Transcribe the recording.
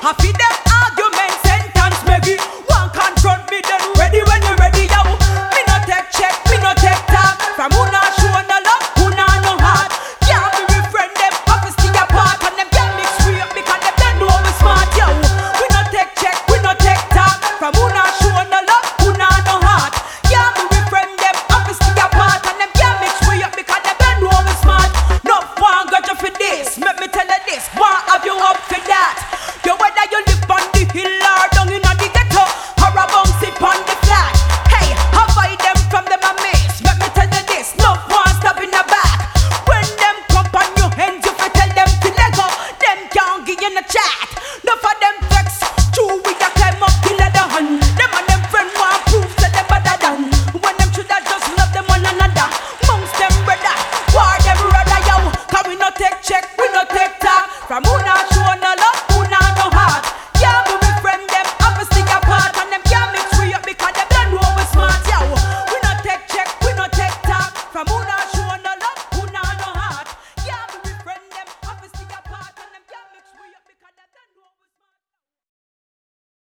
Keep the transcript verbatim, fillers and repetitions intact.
I feed them argument, sentence, Maggie. One confront me, then ready when you ready, yo. Me no take check, me no take talk. From who not show no love, who not no heart. Can't be with friend, them office stick apart. And them can't mix free up because them don't know we smart, yo. We no take check, we no take talk. From who not show no love, who not no heart. Can't be with friend, them office stick apart. And them can't mix free up because them don't know we smart. No one got you for this, let me tell you this. One have you up for that. Yo, whether you live on the hill or down in the ghetto, or a bounce it on the flat. Hey, avoid them from them a miss. Let me tell you this, no one stop in the back. When them come on your hands, you fi tell them to let go. Them can't give you no chat.